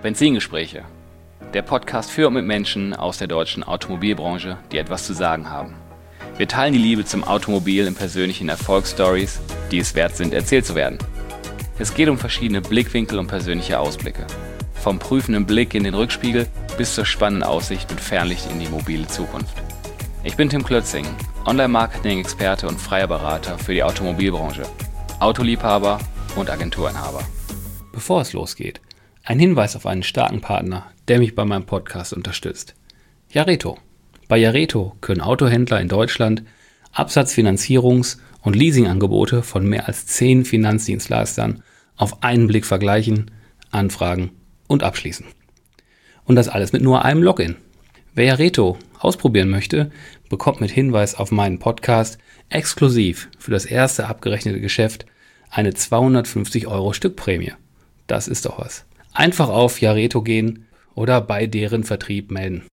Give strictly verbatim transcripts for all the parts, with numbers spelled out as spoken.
Benzingespräche, der Podcast für und mit Menschen aus der deutschen Automobilbranche, die etwas zu sagen haben. Wir teilen die Liebe zum Automobil in persönlichen Erfolgsstories, die es wert sind, erzählt zu werden. Es geht um verschiedene Blickwinkel und persönliche Ausblicke. Vom prüfenden Blick in den Rückspiegel bis zur spannenden Aussicht mit Fernlicht in die mobile Zukunft. Ich bin Tim Klötzing, Online-Marketing-Experte und freier Berater für die Automobilbranche, Autoliebhaber und Agenturinhaber. Bevor es losgeht, ein Hinweis auf einen starken Partner, der mich bei meinem Podcast unterstützt. Jareto. Bei Jareto können Autohändler in Deutschland Absatzfinanzierungs- und Leasingangebote von mehr als zehn Finanzdienstleistern auf einen Blick vergleichen, anfragen und abschließen. Und das alles mit nur einem Login. Wer Jareto ausprobieren möchte, bekommt mit Hinweis auf meinen Podcast exklusiv für das erste abgerechnete Geschäft eine zweihundertfünfzig Euro Stückprämie. Das ist doch was. Einfach auf Jareto gehen oder bei deren Vertrieb melden.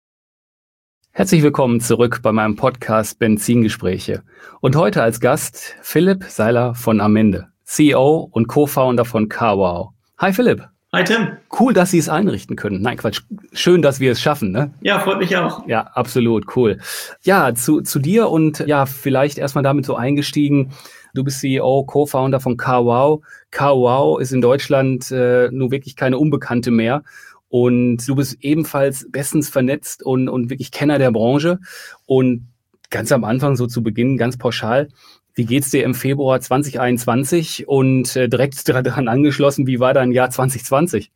Herzlich willkommen zurück bei meinem Podcast Benzingespräche. Und heute als Gast Philipp Seiler von Amende, C E O und Co-Founder von CarWow. Hi Philipp. Hi Tim. Cool, dass Sie es einrichten können. Nein, Quatsch. Schön, dass wir es schaffen, ne? Ja, freut mich auch. Ja, absolut, cool. Ja, zu, zu dir und ja, vielleicht erstmal damit so eingestiegen. Du bist C E O, Co-Founder von CarWow. CarWow ist in Deutschland äh, nun wirklich keine Unbekannte mehr. Und du bist ebenfalls bestens vernetzt und, und wirklich Kenner der Branche. Und ganz am Anfang, so zu Beginn, ganz pauschal, wie geht's dir im Februar zwanzig einundzwanzig? Und äh, direkt daran angeschlossen, wie war dein Jahr zwanzig zwanzig?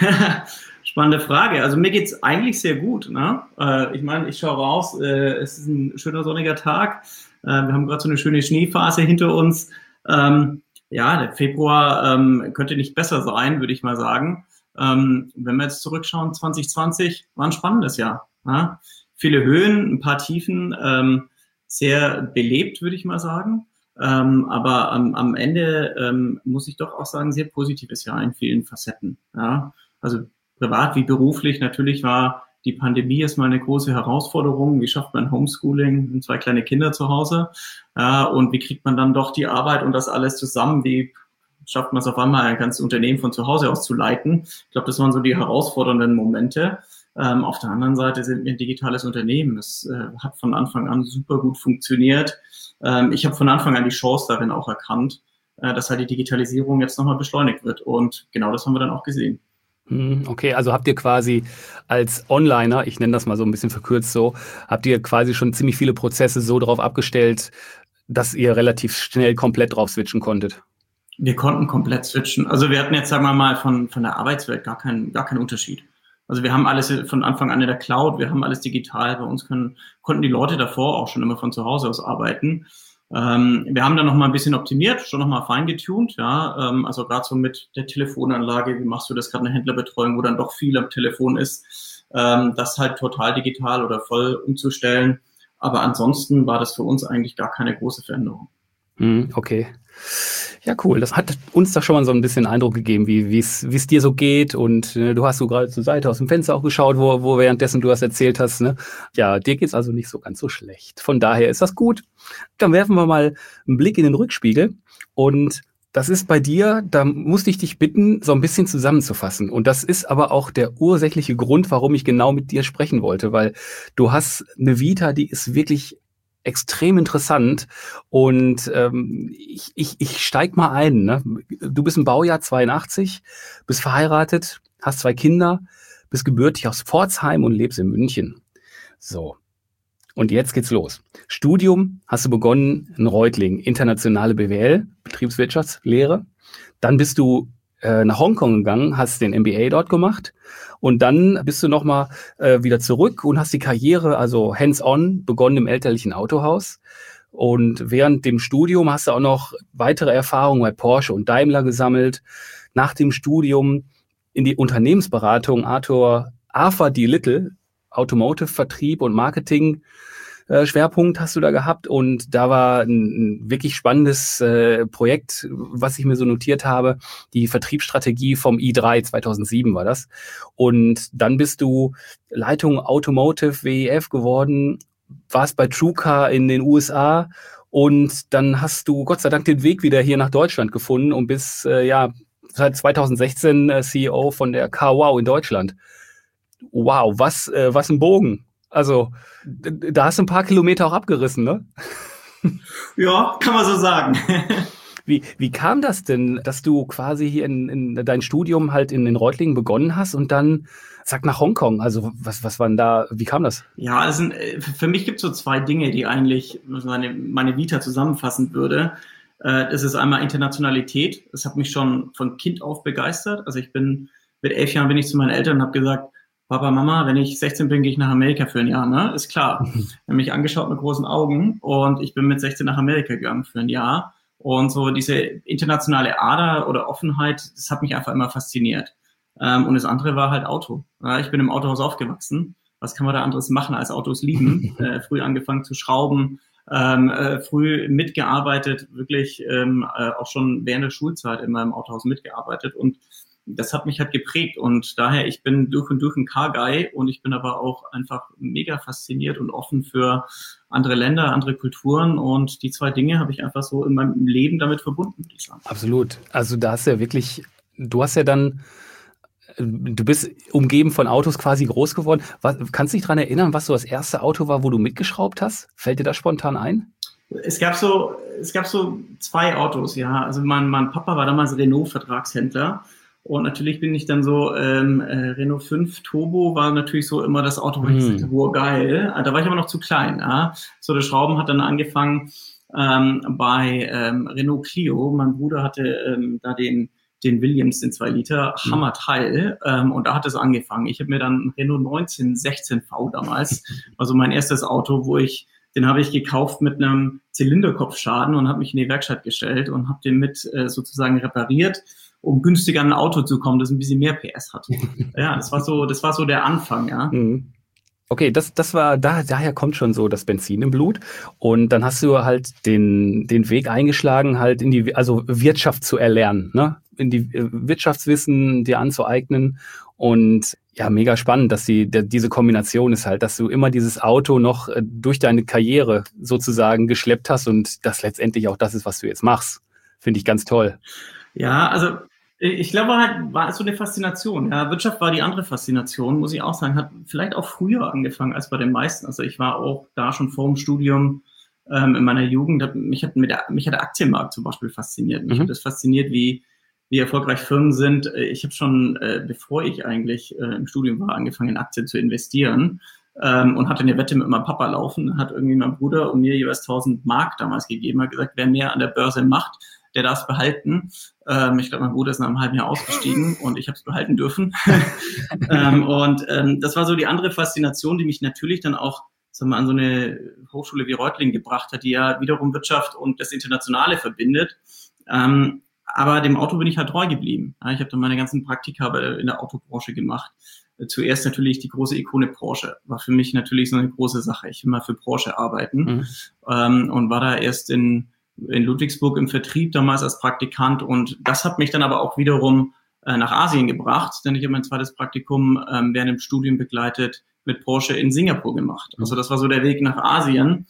Spannende Frage. Also mir geht's eigentlich sehr gut. Ne? Äh, ich meine, ich schaue raus, äh, es ist ein schöner sonniger Tag. Äh, wir haben gerade so eine schöne Schneephase hinter uns. Ähm, ja, der Februar ähm, könnte nicht besser sein, würde ich mal sagen. Ähm, wenn wir jetzt zurückschauen, zwanzig zwanzig war ein spannendes Jahr. Ne? Viele Höhen, ein paar Tiefen, ähm, sehr belebt, würde ich mal sagen. Ähm, aber am, am Ende ähm, muss ich doch auch sagen, sehr positives Jahr in vielen Facetten. Ja? Also privat wie beruflich, natürlich war die Pandemie erstmal eine große Herausforderung. Wie schafft man Homeschooling und zwei kleine Kinder zu Hause? Ja, und wie kriegt man dann doch die Arbeit und das alles zusammen? Wie schafft man es auf einmal, ein ganzes Unternehmen von zu Hause aus zu leiten? Ich glaube, das waren so die herausfordernden Momente. Ähm, auf der anderen Seite sind wir ein digitales Unternehmen. Es äh, hat von Anfang an super gut funktioniert. Ähm, ich habe von Anfang an die Chance darin auch erkannt, äh, dass halt die Digitalisierung jetzt nochmal beschleunigt wird. Und genau das haben wir dann auch gesehen. Okay, also habt ihr quasi als Onliner, ich nenne das mal so ein bisschen verkürzt so, habt ihr quasi schon ziemlich viele Prozesse so drauf abgestellt, dass ihr relativ schnell komplett drauf switchen konntet? Wir konnten komplett switchen. Also wir hatten jetzt, sagen wir mal, von, von der Arbeitswelt gar keinen, gar keinen Unterschied. Also wir haben alles von Anfang an in der Cloud, wir haben alles digital. Bei uns können, konnten die Leute davor auch schon immer von zu Hause aus arbeiten. Ähm, wir haben dann noch mal ein bisschen optimiert, schon noch mal feingetuned, ja. Ähm, also gerade so mit der Telefonanlage, wie machst du das gerade eine Händlerbetreuung, wo dann doch viel am Telefon ist, ähm, das halt total digital oder voll umzustellen. Aber ansonsten war das für uns eigentlich gar keine große Veränderung. Okay. Ja, cool. Das hat uns da schon mal so ein bisschen Eindruck gegeben, wie es wie es dir so geht. Und äh, du hast so gerade zur Seite aus dem Fenster auch geschaut, wo, wo währenddessen du das erzählt hast. Ne? Ja, dir geht's also nicht so ganz so schlecht. Von daher ist das gut. Dann werfen wir mal einen Blick in den Rückspiegel. Und das ist bei dir, da musste ich dich bitten, so ein bisschen zusammenzufassen. Und das ist aber auch der ursächliche Grund, warum ich genau mit dir sprechen wollte. Weil du hast eine Vita, die ist wirklich extrem interessant und ähm, ich, ich, ich steig mal ein. Ne? Du bist im Baujahr zweiundachtzig, bist verheiratet, hast zwei Kinder, bist gebürtig aus Pforzheim und lebst in München. So, und jetzt geht's los. Studium hast du begonnen in Reutlingen, internationale B W L, Betriebswirtschaftslehre. Dann bist du äh, nach Hongkong gegangen, hast den M B A dort gemacht. Und dann bist du nochmal äh, wieder zurück und hast die Karriere, also hands-on, begonnen im elterlichen Autohaus. Und während dem Studium hast du auch noch weitere Erfahrungen bei Porsche und Daimler gesammelt. Nach dem Studium in die Unternehmensberatung Arthur Arthur D. Little, Automotive-Vertrieb und Marketing, äh, Schwerpunkt hast du da gehabt. Und da war ein, ein wirklich spannendes äh, Projekt, was ich mir so notiert habe. Die Vertriebsstrategie vom i drei, zweitausendsieben war das. Und dann bist du Leitung Automotive W E F geworden, warst bei TrueCar in den U S A und dann hast du Gott sei Dank den Weg wieder hier nach Deutschland gefunden und bist äh, ja seit zweitausendsechzehn äh, C E O von der CarWow in Deutschland. Wow, was, äh, was ein Bogen. Also, d- da hast du ein paar Kilometer auch abgerissen, ne? Ja, kann man so sagen. Wie, wie kam das denn, dass du quasi hier in, in dein Studium halt in, in Reutlingen begonnen hast und dann, sag, nach Hongkong? Also, was, was war denn da, wie kam das? Ja, also für mich gibt es so zwei Dinge, die eigentlich meine, meine Vita zusammenfassen würde. Das ist einmal Internationalität. Das hat mich schon von Kind auf begeistert. Also ich bin, mit elf Jahren bin ich zu meinen Eltern und habe gesagt, Papa, Mama, wenn ich sechzehn bin, gehe ich nach Amerika für ein Jahr, ne? Ist klar. Ich habe mich angeschaut mit großen Augen und ich bin mit sechzehn nach Amerika gegangen für ein Jahr. Und so diese internationale Ader oder Offenheit, das hat mich einfach immer fasziniert. Und das andere war halt Auto. Ich bin im Autohaus aufgewachsen. Was kann man da anderes machen als Autos lieben? äh, früh angefangen zu schrauben, ähm, äh, früh mitgearbeitet, wirklich ähm, äh, auch schon während der Schulzeit in meinem Autohaus mitgearbeitet. Und das hat mich halt geprägt. Und daher, ich bin durch und durch ein Car-Guy und ich bin aber auch einfach mega fasziniert und offen für andere Länder, andere Kulturen. Und die zwei Dinge habe ich einfach so in meinem Leben damit verbunden, würde ich sagen. Absolut. Also da hast du ja wirklich, du hast ja dann, du bist umgeben von Autos quasi groß geworden. Was, kannst du dich daran erinnern, was so das erste Auto war, wo du mitgeschraubt hast? Fällt dir das spontan ein? Es gab so, es gab so zwei Autos, ja. Also mein, mein Papa war damals Renault-Vertragshändler. Und natürlich bin ich dann so, ähm, äh, Renault fünf Turbo war natürlich so immer das Auto, wo ich Hm. gesagt habe, wow, geil. Da war ich aber noch zu klein. Ja. So, der Schrauben hat dann angefangen ähm, bei ähm, Renault Clio. Mein Bruder hatte ähm, da den den Williams, den zwei Liter, Hammerteil. Ähm, und da hat es angefangen. Ich habe mir dann einen Renault neunzehn sechzehn V damals, also mein erstes Auto, wo ich, den habe ich gekauft mit einem Zylinderkopfschaden und habe mich in die Werkstatt gestellt und habe den mit äh, sozusagen repariert, um günstiger an ein Auto zu kommen, das ein bisschen mehr P S hat. Ja, das war so, das war so der Anfang, ja. Mhm. Okay, das, das war, da, daher kommt schon so das Benzin im Blut. Und dann hast du halt den, den Weg eingeschlagen, halt in die, also Wirtschaft zu erlernen, ne? In die äh, Wirtschaftswissen dir anzueignen. Und ja, mega spannend, dass die, der, diese Kombination ist halt, dass du immer dieses Auto noch äh, durch deine Karriere sozusagen geschleppt hast und das letztendlich auch das ist, was du jetzt machst. Finde ich ganz toll. Ja, also ich glaube, halt war es so eine Faszination. Ja, Wirtschaft war die andere Faszination, muss ich auch sagen. Hat vielleicht auch früher angefangen als bei den meisten. Also ich war auch da schon vor dem Studium ähm, in meiner Jugend. Hab, mich hat mit der, mich hat der Aktienmarkt zum Beispiel fasziniert. Mich Mhm. hat das fasziniert, wie wie erfolgreich Firmen sind. Ich habe schon, äh, bevor ich eigentlich äh, im Studium war, angefangen in Aktien zu investieren ähm, und hatte eine Wette mit meinem Papa laufen. Hat irgendwie mein Bruder und mir jeweils tausend Mark damals gegeben. Hat gesagt, wer mehr an der Börse macht, der darf es behalten. Ähm, ich glaube, mein Bruder ist nach einem halben Jahr ausgestiegen und ich habe es behalten dürfen. ähm, und ähm, das war so die andere Faszination, die mich natürlich dann auch sagen wir, an so eine Hochschule wie Reutlingen gebracht hat, die ja wiederum Wirtschaft und das Internationale verbindet. Ähm, aber dem Auto bin ich halt treu geblieben. Ja, ich habe dann meine ganzen Praktika in der Autobranche gemacht. Zuerst natürlich die große Ikone Porsche. War für mich natürlich so eine große Sache. Ich will mal für Porsche arbeiten Mhm. ähm, und war da erst in in Ludwigsburg im Vertrieb damals als Praktikant und das hat mich dann aber auch wiederum äh, nach Asien gebracht, denn ich habe mein zweites Praktikum ähm, während dem Studium begleitet mit Porsche in Singapur gemacht. Also das war so der Weg nach Asien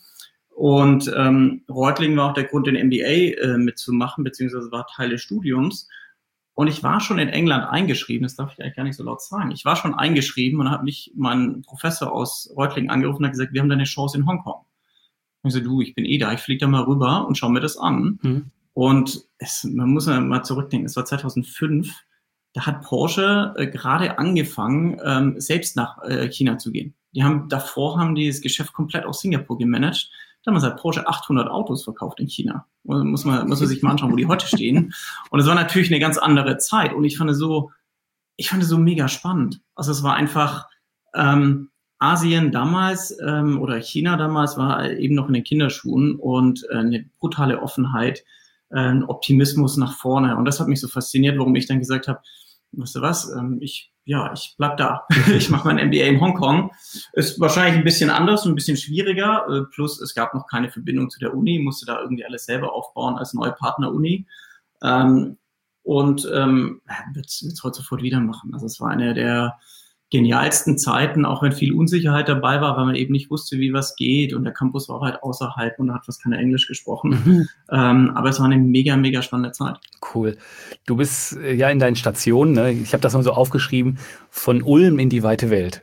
und ähm, Reutlingen war auch der Grund, den M B A äh, mitzumachen, beziehungsweise war Teil des Studiums und ich war schon in England eingeschrieben, das darf ich eigentlich gar nicht so laut sagen, ich war schon eingeschrieben und hat mich mein Professor aus Reutlingen angerufen und hat gesagt, wir haben da eine Chance in Hongkong. Ich so, du, ich bin eh da, ich fliege da mal rüber und schau mir das an. Mhm. Und es, man muss ja mal zurückdenken, es war zweitausendfünf, da hat Porsche äh, gerade angefangen, ähm, selbst nach äh, China zu gehen. Die haben, davor haben die das Geschäft komplett aus Singapur gemanagt. Damals hat Porsche achthundert Autos verkauft in China. Muss man, muss man sich mal anschauen, wo die heute stehen. Und es war natürlich eine ganz andere Zeit. Und ich fand es so, ich fand es so mega spannend. Also es war einfach, ähm, Asien damals ähm, oder China damals war eben noch in den Kinderschuhen und äh, eine brutale Offenheit, äh, ein Optimismus nach vorne. Und das hat mich so fasziniert, warum ich dann gesagt habe, weißt du was, ähm, ich ja, ich bleib da. Ich mache mein M B A in Hongkong. Ist wahrscheinlich ein bisschen anders und ein bisschen schwieriger. Äh, plus es gab noch keine Verbindung zu der Uni, musste da irgendwie alles selber aufbauen als neue Partner-Uni. Ähm, und ähm, wird es heute sofort wieder machen. Also es war eine der genialsten Zeiten, auch wenn viel Unsicherheit dabei war, weil man eben nicht wusste, wie was geht und der Campus war halt außerhalb und da hat fast keiner Englisch gesprochen. Mhm. Ähm, aber es war eine mega, mega spannende Zeit. Cool. Du bist äh, ja in deinen Stationen, ne? Ich habe das mal so aufgeschrieben, von Ulm in die weite Welt.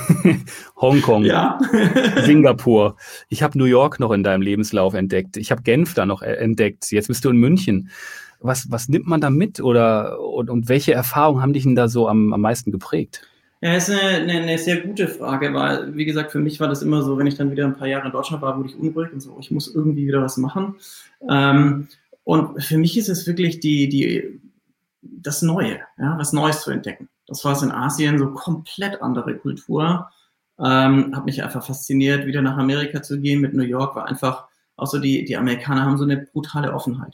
Hongkong, Ja. Singapur. Ich habe New York noch in deinem Lebenslauf entdeckt. Ich habe Genf da noch äh, entdeckt. Jetzt bist du in München. Was, was nimmt man da mit oder und, und welche Erfahrungen haben dich denn da so am, am meisten geprägt? Ja, ist eine, eine, eine sehr gute Frage, weil, wie gesagt, für mich war das immer so, wenn ich dann wieder ein paar Jahre in Deutschland war, wurde ich unruhig und so, ich muss irgendwie wieder was machen. Ähm, und für mich ist es wirklich die, die, das Neue, ja, was Neues zu entdecken. Das war es in Asien, so komplett andere Kultur. Ähm, hat mich einfach fasziniert, wieder nach Amerika zu gehen. Mit New York war einfach auch so, die, die Amerikaner haben so eine brutale Offenheit.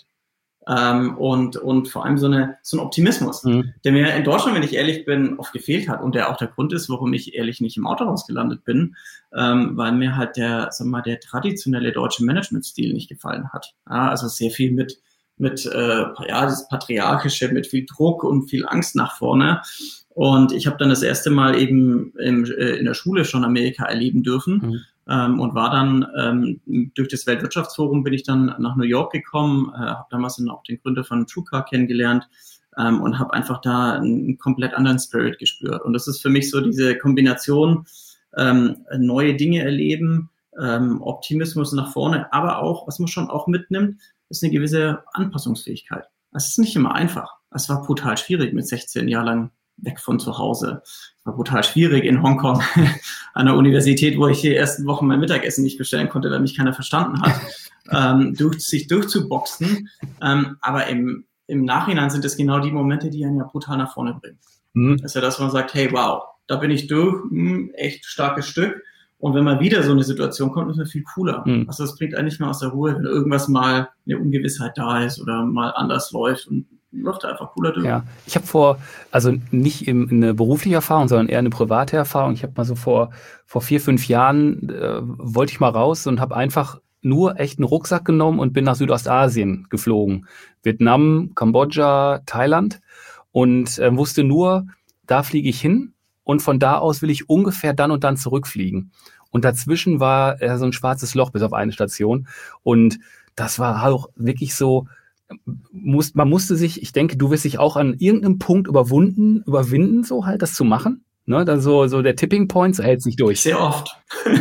Ähm, und, und vor allem so, eine, so ein Optimismus, mhm. der mir in Deutschland, wenn ich ehrlich bin, oft gefehlt hat und der auch der Grund ist, warum ich ehrlich nicht im Autohaus gelandet bin, ähm, weil mir halt der, sag mal, der traditionelle deutsche Managementstil nicht gefallen hat. Ja, also sehr viel mit, mit äh, ja, das Patriarchische, mit viel Druck und viel Angst nach vorne. Und ich habe dann das erste Mal eben im, äh, in der Schule schon Amerika erleben dürfen. Mhm. Ähm, und war dann, ähm, durch das Weltwirtschaftsforum bin ich dann nach New York gekommen, äh, habe damals dann auch den Gründer von TrueCar kennengelernt ähm, und habe einfach da einen komplett anderen Spirit gespürt. Und das ist für mich so diese Kombination, ähm, neue Dinge erleben, ähm, Optimismus nach vorne, aber auch, was man schon auch mitnimmt, ist eine gewisse Anpassungsfähigkeit. Es ist nicht immer einfach. Es war brutal schwierig mit sechzehn Jahren lang weg von zu Hause. Es war brutal schwierig in Hongkong an der Universität, wo ich die ersten Wochen mein Mittagessen nicht bestellen konnte, weil mich keiner verstanden hat, ähm, durch, sich durchzuboxen. Ähm, aber im, im Nachhinein sind das genau die Momente, die einen ja brutal nach vorne bringen. Mhm. Das ist ja das, wo man sagt, hey, wow, da bin ich durch, mh, echt starkes Stück. Und wenn mal wieder so eine Situation kommt, ist es viel cooler. Mhm. Also das bringt einen nicht mehr aus der Ruhe, wenn irgendwas mal eine Ungewissheit da ist oder mal anders läuft und läuft einfach cooler durch. Ja, ich habe vor, also nicht im, eine berufliche Erfahrung, sondern eher eine private Erfahrung. Ich habe mal so vor vor vier, fünf Jahren, äh, wollte ich mal raus und habe einfach nur echt einen Rucksack genommen und bin nach Südostasien geflogen. Vietnam, Kambodscha, Thailand und äh, wusste nur, da fliege ich hin und von da aus will ich ungefähr dann und dann zurückfliegen. Und dazwischen war äh, so ein schwarzes Loch bis auf eine Station und das war auch wirklich so, Muss, man musste sich, ich denke, du wirst dich auch an irgendeinem Punkt überwunden, überwinden, so halt, das zu machen. Ne, dann so, so der Tipping Point, so hält sich durch. Sehr oft.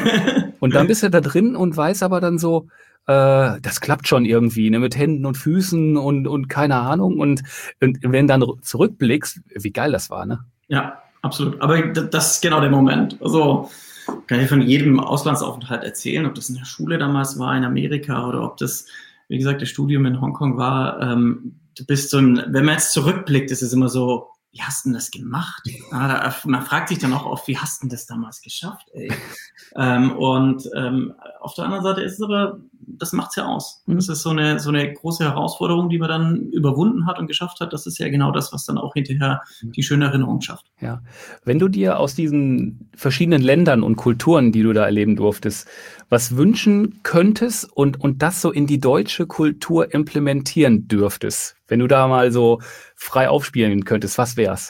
Und dann bist du da drin und weißt aber dann so, äh, das klappt schon irgendwie, ne, mit Händen und Füßen und, und keine Ahnung. Und, und wenn dann zurückblickst, wie geil das war, ne? Ja, absolut. Aber das ist genau der Moment. Also, kann ich von jedem Auslandsaufenthalt erzählen, ob das in der Schule damals war, in Amerika oder ob das, wie gesagt, das Studium in Hongkong war. Ähm, du bist so ein, wenn man jetzt zurückblickt, ist es immer so, wie hast du denn das gemacht? Ah, da, man fragt sich dann auch oft, wie hast du denn das damals geschafft, ey? ähm, und ähm, auf der anderen Seite ist es aber, das macht's ja aus. Mhm. Das ist so eine, so eine große Herausforderung, die man dann überwunden hat und geschafft hat. Das ist ja genau das, was dann auch hinterher die schöne Erinnerung schafft. Ja. Wenn du dir aus diesen verschiedenen Ländern und Kulturen, die du da erleben durftest, was wünschen könntest und, und das so in die deutsche Kultur implementieren dürftest, wenn du da mal so frei aufspielen könntest, was wär's?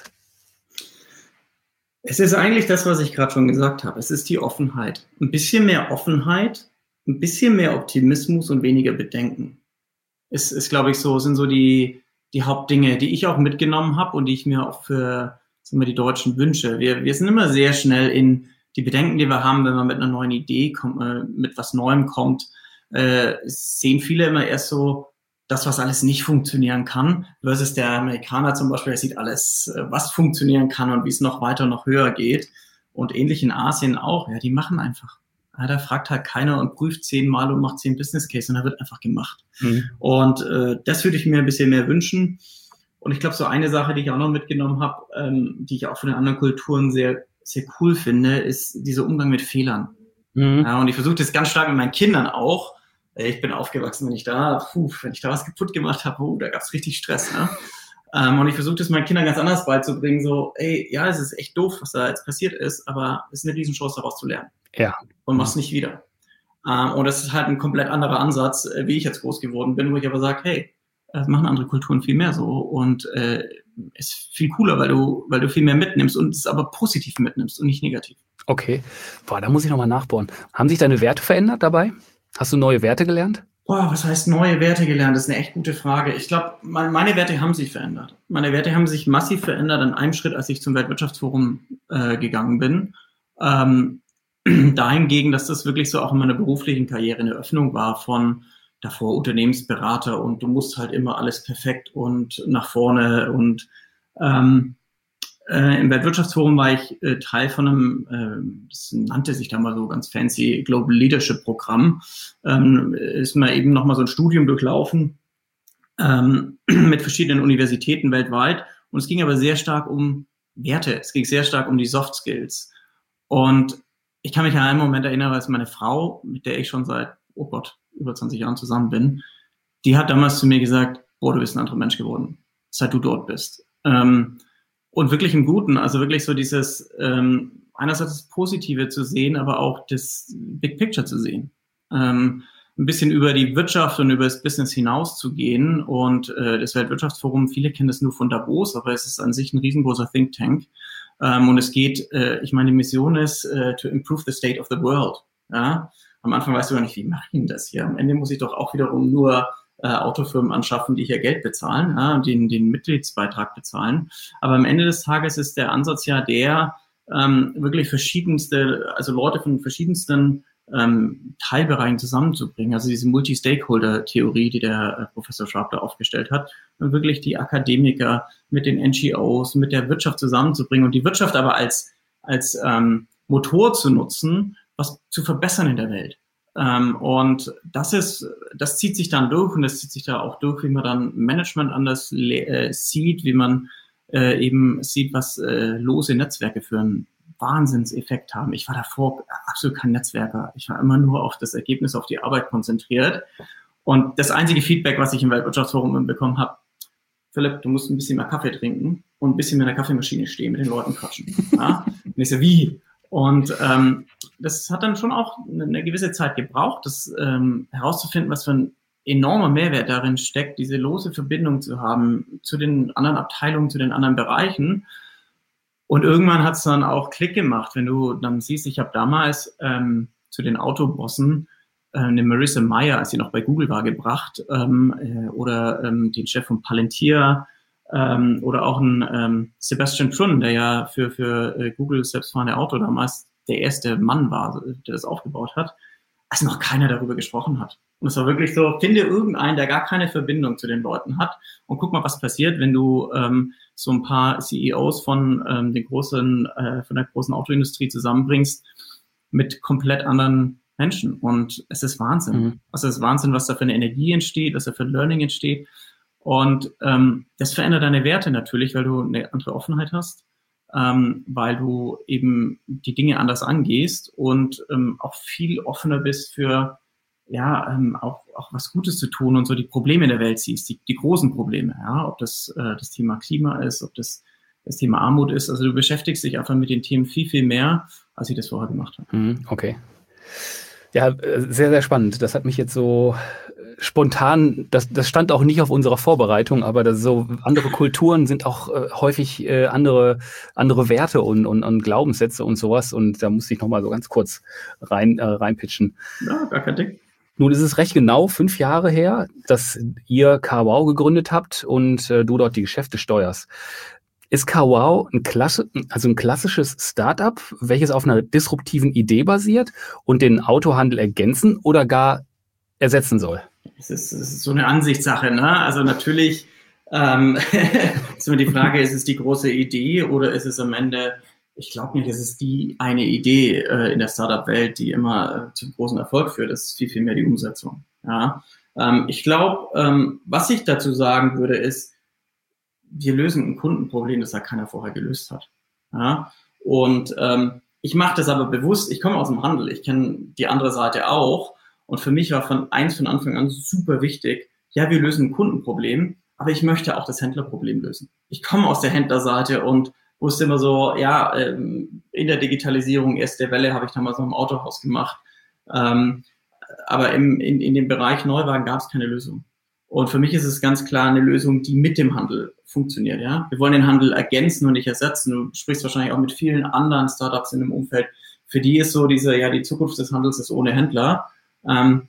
Es ist eigentlich das, was ich gerade schon gesagt habe. Es ist die Offenheit. Ein bisschen mehr Offenheit, ein bisschen mehr Optimismus und weniger Bedenken. Es ist, glaube ich, so, sind so die, die Hauptdinge, die ich auch mitgenommen habe und die ich mir auch für, sagen wir, die Deutschen wünsche. Wir, wir sind immer sehr schnell in die Bedenken, die wir haben, wenn man mit einer neuen Idee kommt, äh, mit was Neuem kommt, äh, sehen viele immer erst so das, was alles nicht funktionieren kann, versus der Amerikaner zum Beispiel, der sieht alles, was funktionieren kann und wie es noch weiter, noch höher geht. Und ähnlich in Asien auch, ja, die machen einfach. Ja, da fragt halt keiner und prüft zehnmal und macht zehn Business Case und da wird einfach gemacht. Mhm. Und äh, das würde ich mir ein bisschen mehr wünschen. Und ich glaube, so eine Sache, die ich auch noch mitgenommen habe, ähm, die ich auch von den anderen Kulturen sehr, sehr cool finde, ist dieser Umgang mit Fehlern. Mhm. Ja, und ich versuche das ganz stark mit meinen Kindern auch. Ich bin aufgewachsen, wenn ich da, puh, wenn ich da was kaputt gemacht habe, oh, da gab's richtig Stress, ne? ähm, und ich versuche das meinen Kindern ganz anders beizubringen, so, ey, ja, es ist echt doof, was da jetzt passiert ist, aber es ist eine Riesenchance, daraus zu lernen. Ja. Und mach's nicht wieder. Ähm, und das ist halt ein komplett anderer Ansatz, äh, wie ich jetzt groß geworden bin, wo ich aber sage, hey, das machen andere Kulturen viel mehr so und äh, ist viel cooler, weil du, weil du viel mehr mitnimmst und es aber positiv mitnimmst und nicht negativ. Okay. Boah, da muss ich nochmal nachbohren. Haben sich deine Werte verändert dabei? Hast du neue Werte gelernt? Boah, was heißt neue Werte gelernt? Das ist eine echt gute Frage. Ich glaube, meine Werte haben sich verändert. Meine Werte haben sich massiv verändert an einem Schritt, als ich zum Weltwirtschaftsforum äh, gegangen bin. Ähm, dahingegen, dass das wirklich so auch in meiner beruflichen Karriere eine Öffnung war von davor Unternehmensberater und du musst halt immer alles perfekt und nach vorne und ähm, Äh, im Weltwirtschaftsforum war ich äh, Teil von einem, äh, das nannte sich da mal so ganz fancy, Global Leadership Programm. Ähm, ist mal eben nochmal so ein Studium durchlaufen ähm, mit verschiedenen Universitäten weltweit. Und es ging aber sehr stark um Werte. Es ging sehr stark um die Soft Skills. Und ich kann mich an einen Moment erinnern, als meine Frau, mit der ich schon seit, oh Gott, über zwanzig Jahren zusammen bin, die hat damals zu mir gesagt, boah, du bist ein anderer Mensch geworden, seit du dort bist. Ähm, Und wirklich im Guten, also wirklich so dieses, ähm, einerseits das Positive zu sehen, aber auch das Big Picture zu sehen. Ähm, ein bisschen über die Wirtschaft und über das Business hinaus zu gehen. Und äh, das Weltwirtschaftsforum, viele kennen das nur von Davos, aber es ist an sich ein riesengroßer Think Tank. Ähm, und es geht, äh, ich meine, die Mission ist, äh, to improve the state of the world. Ja? Am Anfang weißt du gar nicht, wie mache ich denn das hier? Am Ende muss ich doch auch wiederum nur Äh, Autofirmen anschaffen, die hier Geld bezahlen, ja, den, den Mitgliedsbeitrag bezahlen. Aber am Ende des Tages ist der Ansatz ja der, ähm, wirklich verschiedenste, also Leute von verschiedensten ähm, Teilbereichen zusammenzubringen. Also diese Multi-Stakeholder-Theorie, die der äh, Professor Schwab da aufgestellt hat, und wirklich die Akademiker mit den N G Os, mit der Wirtschaft zusammenzubringen und die Wirtschaft aber als, als ähm, Motor zu nutzen, was zu verbessern in der Welt. Ähm, und das ist, das zieht sich dann durch und das zieht sich da auch durch, wie man dann Management anders äh, sieht, wie man äh, eben sieht, was äh, lose Netzwerke für einen Wahnsinnseffekt haben. Ich war davor absolut kein Netzwerker. Ich war immer nur auf das Ergebnis, auf die Arbeit konzentriert. Und das einzige Feedback, was ich im Weltwirtschaftsforum bekommen habe, Philipp, du musst ein bisschen mehr Kaffee trinken und ein bisschen mehr in der Kaffeemaschine stehen, mit den Leuten quatschen. Ja? Und ich so, wie? Und ähm, das hat dann schon auch eine gewisse Zeit gebraucht, das ähm, herauszufinden, was für ein enormer Mehrwert darin steckt, diese lose Verbindung zu haben zu den anderen Abteilungen, zu den anderen Bereichen. Und irgendwann hat es dann auch Klick gemacht, wenn du dann siehst, ich habe damals ähm, zu den Autobossen äh, eine Marissa Mayer, als sie noch bei Google war, gebracht ähm, äh, oder ähm, den Chef von Palantir, Ähm, oder auch ein ähm, Sebastian Thrun, der ja für, für äh, Google selbstfahrende Auto damals der erste Mann war, der das aufgebaut hat, als noch keiner darüber gesprochen hat. Und es war wirklich so, finde irgendeinen, der gar keine Verbindung zu den Leuten hat und guck mal, was passiert, wenn du ähm, so ein paar C E Os von ähm, den großen, äh, von der großen Autoindustrie zusammenbringst mit komplett anderen Menschen. Und es ist Wahnsinn. Mhm. Also es ist Wahnsinn, was da für eine Energie entsteht, was da für ein Learning entsteht. Und ähm, das verändert deine Werte natürlich, weil du eine andere Offenheit hast, ähm, weil du eben die Dinge anders angehst und ähm, auch viel offener bist für ja ähm, auch auch was Gutes zu tun und so die Probleme in der Welt siehst, die, die großen Probleme, ja, ob das äh, das Thema Klima ist, ob das das Thema Armut ist. Also du beschäftigst dich einfach mit den Themen viel viel mehr, als ich das vorher gemacht habe. Okay. Ja, sehr, sehr spannend. Das hat mich jetzt so spontan, das, das stand auch nicht auf unserer Vorbereitung, aber das so andere Kulturen sind auch äh, häufig äh, andere andere Werte und, und, und Glaubenssätze und sowas. Und da musste ich noch mal so ganz kurz rein äh, reinpitchen. Ja, gar kein Ding. Nun ist es recht genau fünf Jahre her, dass ihr CarWow gegründet habt und äh, du dort die Geschäfte steuerst. Ist CarWow ein, Klasse, also ein klassisches Startup, welches auf einer disruptiven Idee basiert und den Autohandel ergänzen oder gar ersetzen soll? Es ist, es ist so eine Ansichtssache, ne? Also natürlich ähm, ist immer die Frage, ist es die große Idee oder ist es am Ende, ich glaube nicht, es ist die eine Idee äh, in der Startup-Welt, die immer äh, zum großen Erfolg führt. Das ist viel, viel mehr die Umsetzung. Ja? Ähm, ich glaube, ähm, was ich dazu sagen würde, ist, wir lösen ein Kundenproblem, das ja keiner vorher gelöst hat. Ja? Und ähm, ich mache das aber bewusst, ich komme aus dem Handel, ich kenne die andere Seite auch. Und für mich war von eins von Anfang an super wichtig, ja, wir lösen ein Kundenproblem, aber ich möchte auch das Händlerproblem lösen. Ich komme aus der Händlerseite und wusste immer so, ja, in der Digitalisierung, erste Welle, habe ich damals noch im Autohaus gemacht. Aber im, in, in dem Bereich Neuwagen gab es keine Lösung. Und für mich ist es ganz klar eine Lösung, die mit dem Handel funktioniert. Ja, wir wollen den Handel ergänzen und nicht ersetzen. Du sprichst wahrscheinlich auch mit vielen anderen Startups in dem Umfeld. Für die ist so diese, ja, die Zukunft des Handels ist ohne Händler. Ähm,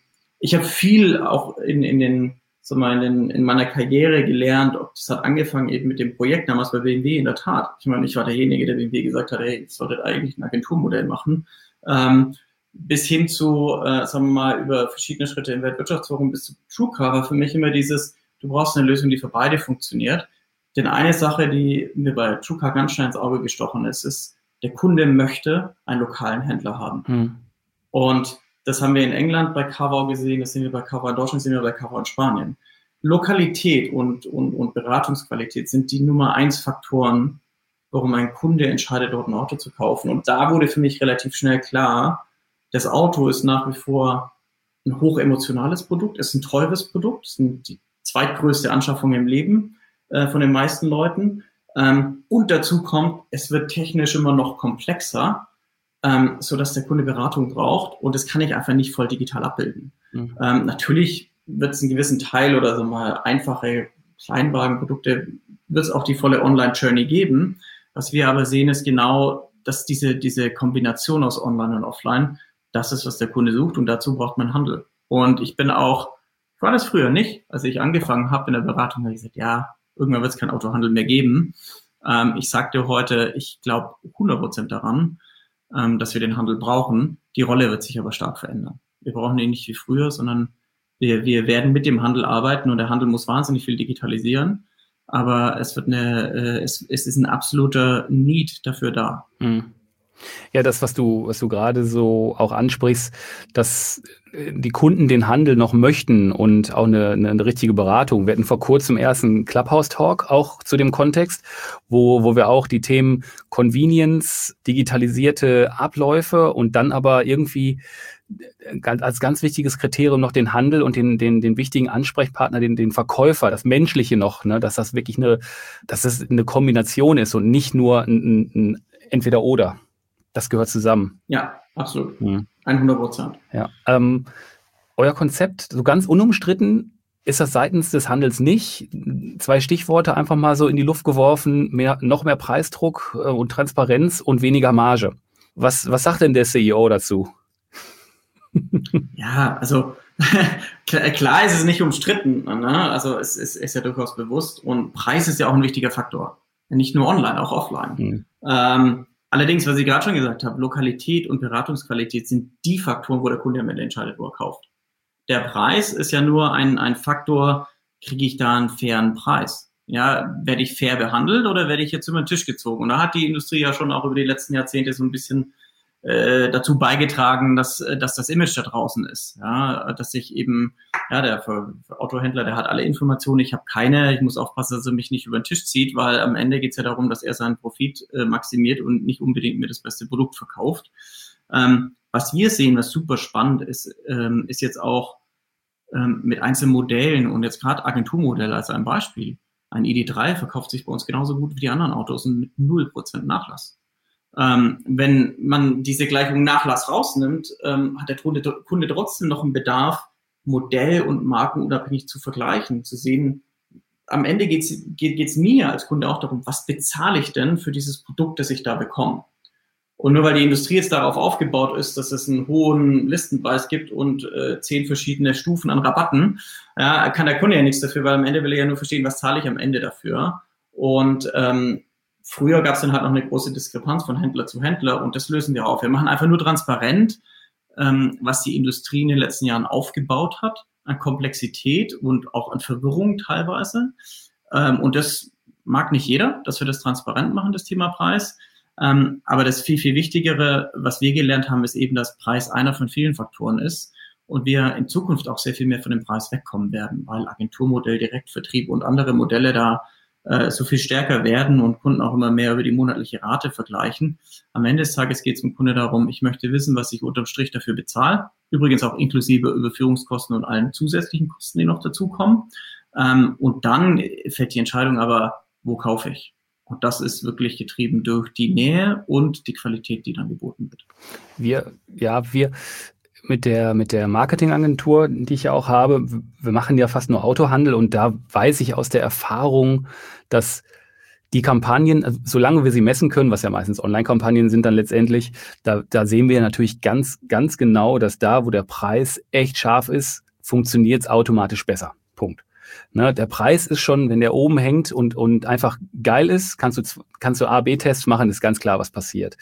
ich habe viel auch in, in den, so mal in, den, in meiner Karriere gelernt, ob das hat angefangen eben mit dem Projekt damals bei B M W in der Tat. Ich meine, ich war derjenige, der B M W gesagt hat, hey, jetzt solltet eigentlich ein Agenturmodell machen. Ähm, bis hin zu, äh, sagen wir mal, über verschiedene Schritte im Weltwirtschaftsforum bis zu TrueCar war für mich immer dieses, du brauchst eine Lösung, die für beide funktioniert. Denn eine Sache, die mir bei TrueCar ganz schnell ins Auge gestochen ist, ist, der Kunde möchte einen lokalen Händler haben. Hm. Und das haben wir in England bei Carwow gesehen, das sehen wir bei Carwow in Deutschland, das sehen wir bei Carwow in Spanien. Lokalität und, und, und Beratungsqualität sind die Nummer eins Faktoren, warum ein Kunde entscheidet, dort ein Auto zu kaufen. Und da wurde für mich relativ schnell klar, das Auto ist nach wie vor ein hochemotionales Produkt, ist ein teures Produkt, ist die zweitgrößte Anschaffung im Leben äh, von den meisten Leuten. Ähm, und dazu kommt, es wird technisch immer noch komplexer, ähm, so dass der Kunde Beratung braucht und das kann ich einfach nicht voll digital abbilden. Mhm. Ähm, natürlich wird es einen gewissen Teil oder so mal einfache Kleinwagenprodukte, wird es auch die volle Online-Journey geben. Was wir aber sehen, ist genau, dass diese, diese Kombination aus Online und Offline, das ist, was der Kunde sucht und dazu braucht man Handel. Und ich bin auch, ich war das früher nicht, als ich angefangen habe in der Beratung, habe ich gesagt, ja, irgendwann wird es kein Autohandel mehr geben. Ähm, ich sage dir heute, ich glaube hundert Prozent daran, ähm, dass wir den Handel brauchen. Die Rolle wird sich aber stark verändern. Wir brauchen ihn nicht wie früher, sondern wir, wir werden mit dem Handel arbeiten und der Handel muss wahnsinnig viel digitalisieren. Aber es wird eine, äh, es, es ist ein absoluter Need dafür da. Mhm. Ja, das, was du, was du gerade so auch ansprichst, dass die Kunden den Handel noch möchten und auch eine, eine richtige Beratung. Wir hatten vor kurzem erst einen Clubhouse-Talk auch zu dem Kontext, wo, wo wir auch die Themen Convenience, digitalisierte Abläufe und dann aber irgendwie als ganz wichtiges Kriterium noch den Handel und den, den, den wichtigen Ansprechpartner, den, den Verkäufer, das Menschliche noch, ne, dass das wirklich eine, dass das eine Kombination ist und nicht nur ein, ein Entweder-Oder. Das gehört zusammen. Ja, absolut. Mhm. hundert Prozent. Ja. Ähm, euer Konzept, so ganz unumstritten, ist das seitens des Handels nicht. Zwei Stichworte einfach mal so in die Luft geworfen, mehr, noch mehr Preisdruck äh, und Transparenz und weniger Marge. Was, was sagt denn der C E O dazu? Ja, also klar ist es nicht umstritten. Ne? Also es ist, ist ja durchaus bewusst und Preis ist ja auch ein wichtiger Faktor. Nicht nur online, auch offline. Mhm. Ähm, Allerdings, was ich gerade schon gesagt habe, Lokalität und Beratungsqualität sind die Faktoren, wo der Kunde am Ende entscheidet, wo er kauft. Der Preis ist ja nur ein, ein Faktor, kriege ich da einen fairen Preis? Ja, werde ich fair behandelt oder werde ich jetzt über den Tisch gezogen? Und da hat die Industrie ja schon auch über die letzten Jahrzehnte so ein bisschen äh, dazu beigetragen, dass, dass das Image da draußen ist. Ja, dass ich eben, ja, der für, für Autohändler, der hat alle Informationen, ich habe keine, ich muss aufpassen, dass er mich nicht über den Tisch zieht, weil am Ende geht es ja darum, dass er seinen Profit äh, maximiert und nicht unbedingt mir das beste Produkt verkauft. Ähm, was wir sehen, was super spannend ist, ähm, ist jetzt auch ähm, mit einzelnen Modellen und jetzt gerade Agenturmodelle als ein Beispiel. Ein I D drei verkauft sich bei uns genauso gut wie die anderen Autos und mit null Prozent Nachlass. Ähm, wenn man diese Gleichung Nachlass rausnimmt, ähm, hat der Kunde, Kunde trotzdem noch einen Bedarf, Modell- und markenunabhängig zu vergleichen, zu sehen, am Ende geht's, geht es mir als Kunde auch darum, was bezahle ich denn für dieses Produkt, das ich da bekomme? Und nur weil die Industrie jetzt darauf aufgebaut ist, dass es einen hohen Listenpreis gibt und äh, zehn verschiedene Stufen an Rabatten, ja, kann der Kunde ja nichts dafür, weil am Ende will er ja nur verstehen, was zahle ich am Ende dafür. Und ähm, früher gab es dann halt noch eine große Diskrepanz von Händler zu Händler und das lösen wir auf. Wir machen einfach nur transparent, ähm, was die Industrie in den letzten Jahren aufgebaut hat, an Komplexität und auch an Verwirrung teilweise. Ähm, und das mag nicht jeder, dass wir das transparent machen, das Thema Preis. Ähm, aber das viel, viel Wichtigere, was wir gelernt haben, ist eben, dass Preis einer von vielen Faktoren ist und wir in Zukunft auch sehr viel mehr von dem Preis wegkommen werden, weil Agenturmodell, Direktvertrieb und andere Modelle da äh, so viel stärker werden und Kunden auch immer mehr über die monatliche Rate vergleichen. Am Ende des Tages geht es dem Kunde darum, ich möchte wissen, was ich unterm Strich dafür bezahle. Übrigens auch inklusive Überführungskosten und allen zusätzlichen Kosten, die noch dazukommen. Ähm, und dann fällt die Entscheidung aber, wo kaufe ich? Und das ist wirklich getrieben durch die Nähe und die Qualität, die dann geboten wird. Wir, ja, wir mit der, mit der Marketingagentur, die ich ja auch habe, wir machen ja fast nur Autohandel und da weiß ich aus der Erfahrung, dass die Kampagnen, also solange wir sie messen können, was ja meistens Online-Kampagnen sind dann letztendlich, da, da sehen wir natürlich ganz, ganz genau, dass da, wo der Preis echt scharf ist, funktioniert es automatisch besser. Punkt. Ne, der Preis ist schon, wenn der oben hängt und, und einfach geil ist, kannst du, kannst du A B Tests machen, ist ganz klar, was passiert.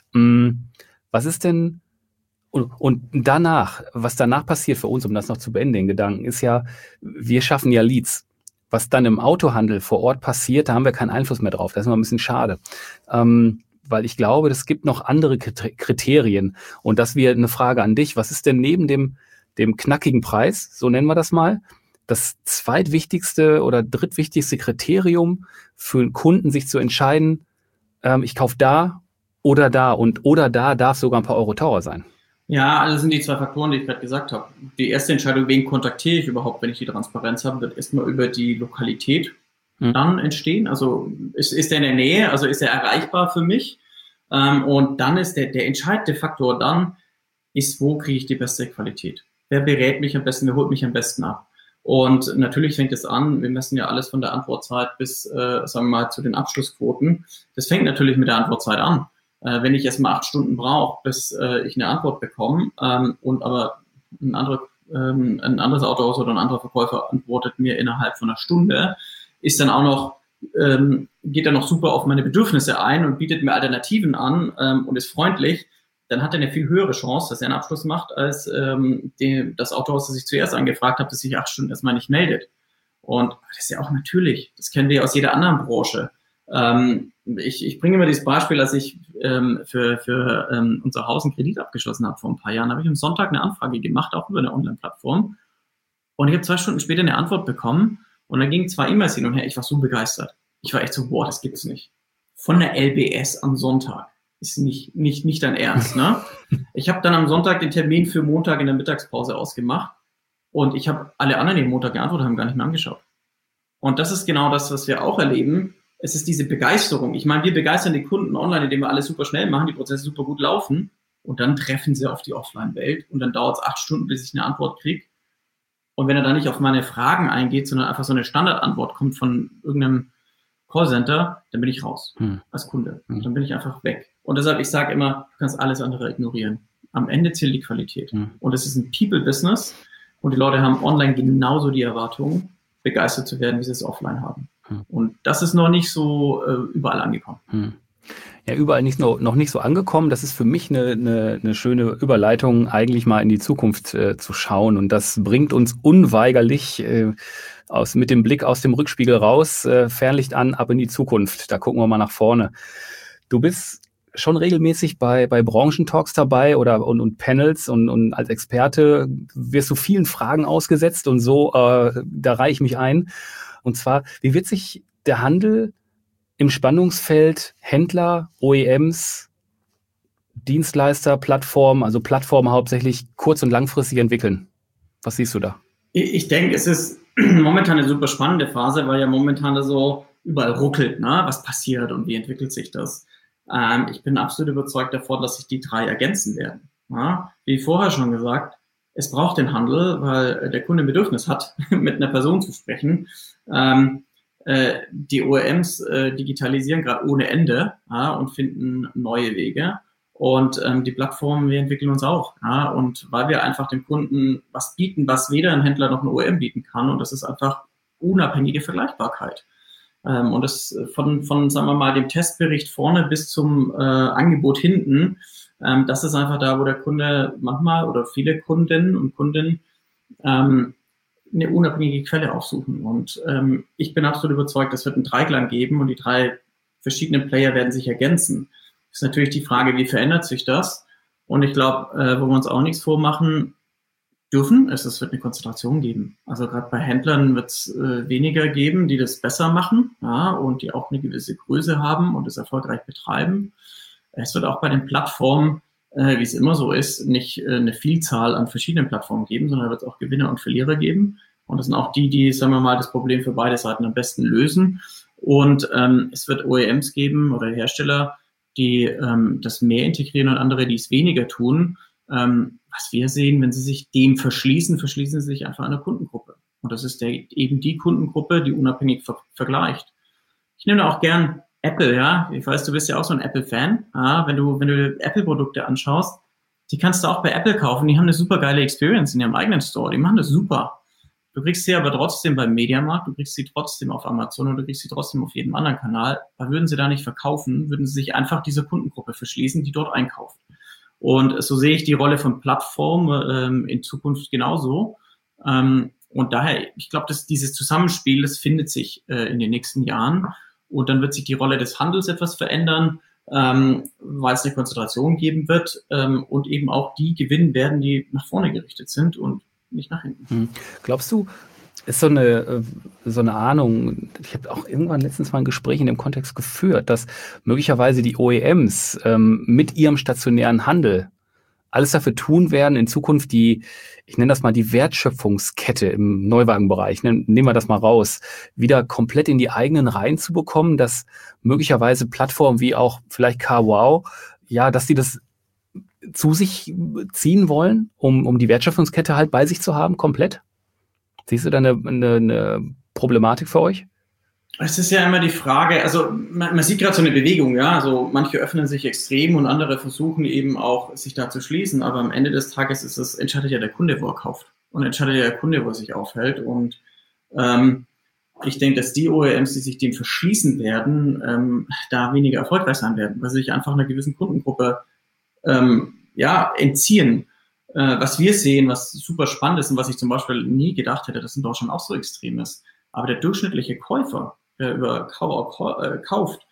Hm, was ist denn, und, und danach, was danach passiert für uns, um das noch zu beenden, den Gedanken, ist ja, wir schaffen ja Leads. Was dann im Autohandel vor Ort passiert, da haben wir keinen Einfluss mehr drauf. Das ist immer ein bisschen schade. Ähm, weil ich glaube, es gibt noch andere Kriterien. Und das wäre eine Frage an dich. Was ist denn neben dem, dem knackigen Preis, so nennen wir das mal, das zweitwichtigste oder drittwichtigste Kriterium für einen Kunden, sich zu entscheiden, ähm, ich kaufe da oder da und oder da darf sogar ein paar Euro teurer sein? Ja, also das sind die zwei Faktoren, die ich gerade gesagt habe. Die erste Entscheidung, wen kontaktiere ich überhaupt, wenn ich die Transparenz habe, wird erstmal über die Lokalität hm. dann entstehen. Also ist, ist er in der Nähe, also ist er erreichbar für mich? Ähm, und dann ist der, der entscheidende Faktor dann, ist, wo kriege ich die beste Qualität? Wer berät mich am besten, wer holt mich am besten ab? Und natürlich fängt es an, wir messen ja alles von der Antwortzeit bis, äh, sagen wir mal, zu den Abschlussquoten. Das fängt natürlich mit der Antwortzeit an. Äh, wenn ich erstmal acht Stunden brauche, bis äh, ich eine Antwort bekomme ähm, und aber ein, andere, ähm, ein anderes Autohaus oder ein anderer Verkäufer antwortet mir innerhalb von einer Stunde, ist dann auch noch, ähm, geht dann noch super auf meine Bedürfnisse ein und bietet mir Alternativen an ähm, und ist freundlich, dann hat er eine viel höhere Chance, dass er einen Abschluss macht, als ähm, die, das Autohaus, das ich zuerst angefragt habe, das sich acht Stunden erstmal nicht meldet. Und das ist ja auch natürlich, das kennen wir aus jeder anderen Branche. Ähm, ich, ich bringe immer dieses Beispiel, als ich ähm, für, für ähm, unser Haus einen Kredit abgeschlossen habe vor ein paar Jahren, habe ich am Sonntag eine Anfrage gemacht, auch über eine Online-Plattform. Und ich habe zwei Stunden später eine Antwort bekommen und dann gingen zwei E-Mails hin und her. Ich war so begeistert. Ich war echt so, boah, das gibt's nicht. Von der L B S am Sonntag. Ist nicht, nicht, nicht dein Ernst, ne? Ich habe dann am Sonntag den Termin für Montag in der Mittagspause ausgemacht und ich habe alle anderen, die Montag geantwortet haben, gar nicht mehr angeschaut. Und das ist genau das, was wir auch erleben. Es ist diese Begeisterung. Ich meine, wir begeistern die Kunden online, indem wir alles super schnell machen, die Prozesse super gut laufen und dann treffen sie auf die Offline-Welt und dann dauert es acht Stunden, bis ich eine Antwort kriege. Und wenn er dann nicht auf meine Fragen eingeht, sondern einfach so eine Standardantwort kommt von irgendeinem Callcenter, dann bin ich raus hm. als Kunde. Hm. Dann bin ich einfach weg. Und deshalb, ich sage immer, du kannst alles andere ignorieren. Am Ende zählt die Qualität. Hm. Und es ist ein People-Business und die Leute haben online genauso die Erwartung, begeistert zu werden, wie sie es offline haben. Hm. Und das ist noch nicht so äh, überall angekommen. Hm. Ja, überall nicht noch, noch nicht so angekommen. Das ist für mich eine, eine, eine schöne Überleitung, eigentlich mal in die Zukunft äh, zu schauen. Und das bringt uns unweigerlich äh, aus, mit dem Blick aus dem Rückspiegel raus, äh, Fernlicht an, ab in die Zukunft. Da gucken wir mal nach vorne. Du bist schon regelmäßig bei, bei Branchentalks dabei oder und, und Panels und, und als Experte wirst du vielen Fragen ausgesetzt und so, äh, da reiche ich mich ein. Und zwar, wie wird sich der Handel im Spannungsfeld Händler, O E Ms, Dienstleister, Plattformen, also Plattformen hauptsächlich kurz- und langfristig entwickeln? Was siehst du da? Ich denke, es ist momentan eine super spannende Phase, weil ja momentan so überall ruckelt, ne? Was passiert und wie entwickelt sich das? Ähm, ich bin absolut überzeugt davon, dass sich die drei ergänzen werden. Ja? Wie vorher schon gesagt, es braucht den Handel, weil der Kunde ein Bedürfnis hat, mit einer Person zu sprechen. Ähm, äh, die O E Ms äh, digitalisieren gerade ohne Ende ja, und finden neue Wege. Und ähm, die Plattformen, wir entwickeln uns auch. Ja, und weil wir einfach dem Kunden was bieten, was weder ein Händler noch ein O E M bieten kann. Und das ist einfach unabhängige Vergleichbarkeit. Ähm, und das von, von, sagen wir mal, dem Testbericht vorne bis zum äh, Angebot hinten, ähm, das ist einfach da, wo der Kunde manchmal oder viele Kundinnen und Kunden ähm, eine unabhängige Quelle aufsuchen. Und ähm, ich bin absolut überzeugt, es wird einen Dreiklang geben und die drei verschiedenen Player werden sich ergänzen. Ist natürlich die Frage, wie verändert sich das? Und ich glaube, äh, wo wir uns auch nichts vormachen dürfen, ist, es wird eine Konzentration geben. Also gerade bei Händlern wird es äh, weniger geben, die das besser machen, ja, und die auch eine gewisse Größe haben und es erfolgreich betreiben. Es wird auch bei den Plattformen, äh, wie es immer so ist, nicht äh, eine Vielzahl an verschiedenen Plattformen geben, sondern wird es auch Gewinner und Verlierer geben. Und das sind auch die, die, sagen wir mal, das Problem für beide Seiten am besten lösen. Und ähm, es wird O E Ms geben oder Hersteller, die ähm, das mehr integrieren und andere, die es weniger tun. Ähm, was wir sehen, wenn sie sich dem verschließen, verschließen sie sich einfach einer Kundengruppe. Und das ist der, eben die Kundengruppe, die unabhängig ver- vergleicht. Ich nehme da auch gern Apple, ja. Ich weiß, du bist ja auch so ein Apple-Fan. Ja, wenn du, wenn du Apple-Produkte anschaust, die kannst du auch bei Apple kaufen. Die haben eine super geile Experience in ihrem eigenen Store. Die machen das super. Du kriegst sie aber trotzdem beim Mediamarkt, du kriegst sie trotzdem auf Amazon und du kriegst sie trotzdem auf jedem anderen Kanal. Da würden sie da nicht verkaufen, würden sie sich einfach dieser Kundengruppe verschließen, die dort einkauft. Und so sehe ich die Rolle von Plattformen ähm, in Zukunft genauso. Ähm, und daher, ich glaube, dass dieses Zusammenspiel, das findet sich äh, in den nächsten Jahren. Und dann wird sich die Rolle des Handels etwas verändern, ähm, weil es eine Konzentration geben wird ähm, und eben auch die gewinnen werden, die nach vorne gerichtet sind und nicht nach hinten. Hm. Glaubst du, ist so eine, so eine Ahnung, ich habe auch irgendwann letztens mal ein Gespräch in dem Kontext geführt, dass möglicherweise die O E Ms ähm, mit ihrem stationären Handel alles dafür tun werden, in Zukunft die, ich nenne das mal die Wertschöpfungskette im Neuwagenbereich, ne, nehmen wir das mal raus, wieder komplett in die eigenen Reihen zu bekommen, dass möglicherweise Plattformen wie auch vielleicht CarWow, ja, dass die das zu sich ziehen wollen, um, um die Wertschöpfungskette halt bei sich zu haben, komplett? Siehst du da eine, eine, eine Problematik für euch? Es ist ja immer die Frage, also man, man sieht gerade so eine Bewegung, ja, also manche öffnen sich extrem und andere versuchen eben auch, sich da zu schließen, aber am Ende des Tages ist es, entscheidet ja der Kunde, wo er kauft und entscheidet ja der Kunde, wo er sich aufhält und ähm, ich denke, dass die O E Ms, die sich dem verschließen werden, ähm, da weniger erfolgreich sein werden, weil sie sich einfach einer gewissen Kundengruppe ähm, ja, entziehen. Äh, was wir sehen, was super spannend ist und was ich zum Beispiel nie gedacht hätte, dass in Deutschland auch so extrem ist, aber der durchschnittliche Käufer, der über CarWow äh, kauft,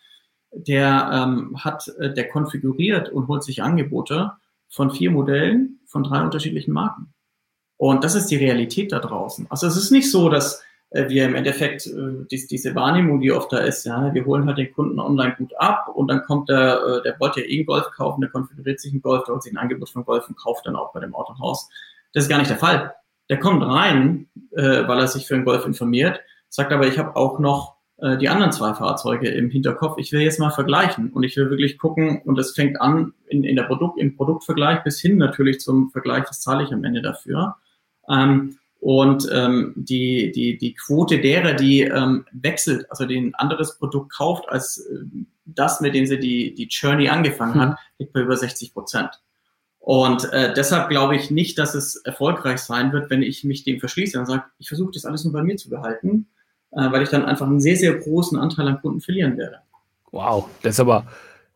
der ähm, hat, äh, der konfiguriert und holt sich Angebote von vier Modellen von drei unterschiedlichen Marken. Und das ist die Realität da draußen. Also es ist nicht so, dass äh, wir im Endeffekt äh, dies, diese Wahrnehmung, die oft da ist, ja, wir holen halt den Kunden online gut ab und dann kommt der, äh, der wollte ja eh einen Golf kaufen, der konfiguriert sich einen Golf, der holt sich ein Angebot von Golf und kauft dann auch bei dem Autohaus. Das ist gar nicht der Fall. Der kommt rein, äh, weil er sich für einen Golf informiert, sagt aber, ich habe auch noch äh, die anderen zwei Fahrzeuge im Hinterkopf. Ich will jetzt mal vergleichen und ich will wirklich gucken und das fängt an in, in der Produkt, im Produktvergleich bis hin natürlich zum Vergleich, das zahle ich am Ende dafür. Ähm, und ähm, die, die, die Quote derer, die ähm, wechselt, also die ein anderes Produkt kauft als äh, das, mit dem sie die, die Journey angefangen mhm. hat, liegt bei über sechzig Prozent. Und äh, deshalb glaube ich nicht, dass es erfolgreich sein wird, wenn ich mich dem verschließe und sage, ich versuche das alles nur bei mir zu behalten, äh, weil ich dann einfach einen sehr, sehr großen Anteil an Kunden verlieren werde. Wow, das ist aber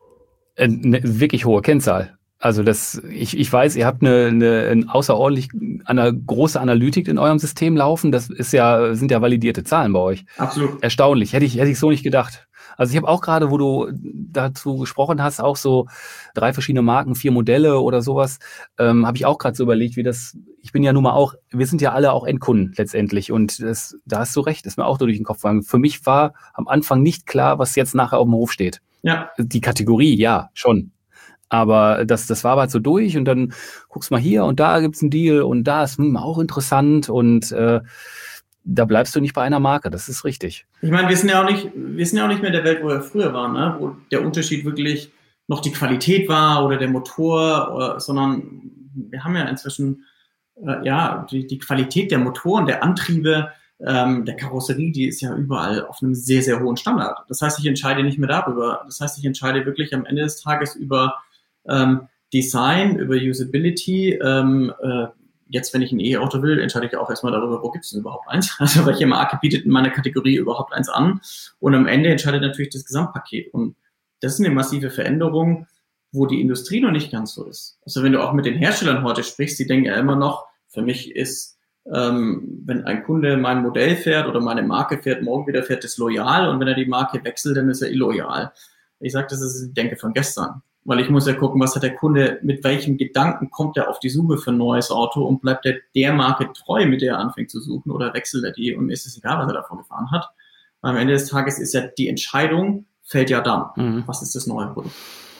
eine wirklich hohe Kennzahl. Also das, ich, ich weiß, ihr habt eine, eine, eine außerordentlich eine große Analytik in eurem System laufen. Das ist ja, sind ja validierte Zahlen bei euch. Absolut. Erstaunlich. Hätte ich, hätte ich so nicht gedacht. Also ich habe auch gerade, wo du dazu gesprochen hast, auch so drei verschiedene Marken, vier Modelle oder sowas, ähm, habe ich auch gerade so überlegt, wie das, ich bin ja nun mal auch, wir sind ja alle auch Endkunden letztendlich und das, da hast du recht, ist mir auch durch den Kopf gegangen. Für mich war am Anfang nicht klar, was jetzt nachher auf dem Hof steht. Ja. Die Kategorie, ja, schon. Aber das, das war halt so durch und dann guckst mal hier und da gibt's einen Deal und da ist hm, auch interessant und äh, da bleibst du nicht bei einer Marke, das ist richtig. Ich meine, wir sind ja auch nicht, wir sind ja auch nicht mehr in der Welt, wo wir früher waren, ne? Wo der Unterschied wirklich noch die Qualität war oder der Motor, oder, sondern wir haben ja inzwischen äh, ja die, die Qualität der Motoren, der Antriebe, ähm, der Karosserie, die ist ja überall auf einem sehr, sehr hohen Standard. Das heißt, ich entscheide nicht mehr darüber. Das heißt, ich entscheide wirklich am Ende des Tages über ähm, Design, über Usability. Ähm, äh, jetzt, wenn ich ein E-Auto will, entscheide ich auch erstmal darüber, wo gibt es denn überhaupt eins? Also welche Marke bietet in meiner Kategorie überhaupt eins an? Und am Ende entscheidet natürlich das Gesamtpaket. Und das ist eine massive Veränderung, wo die Industrie noch nicht ganz so ist. Also wenn du auch mit den Herstellern heute sprichst, die denken ja immer noch, für mich ist, ähm, wenn ein Kunde mein Modell fährt oder meine Marke fährt, morgen wieder fährt, ist loyal. Und wenn er die Marke wechselt, dann ist er illoyal. Ich sage, das ist die Denke von gestern. Weil ich muss ja gucken, was hat der Kunde, mit welchem Gedanken kommt er auf die Suche für ein neues Auto und bleibt er der Marke treu, mit der er anfängt zu suchen, oder wechselt er die und mir ist es egal, was er davon gefahren hat. Weil am Ende des Tages ist ja die Entscheidung, fällt ja dann. Mhm. Was ist das neue Produkt?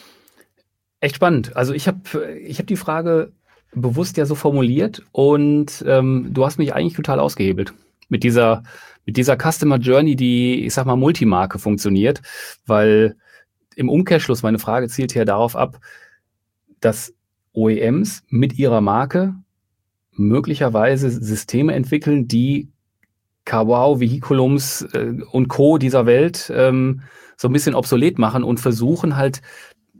Echt spannend. Also ich habe ich hab die Frage bewusst ja so formuliert und ähm, du hast mich eigentlich total ausgehebelt mit dieser, mit dieser Customer Journey, die, ich sag mal, Multimarke funktioniert, weil im Umkehrschluss, meine Frage zielt ja darauf ab, dass O E Ms mit ihrer Marke möglicherweise Systeme entwickeln, die CarWow, Vehiculums äh, und Co. dieser Welt ähm, so ein bisschen obsolet machen und versuchen halt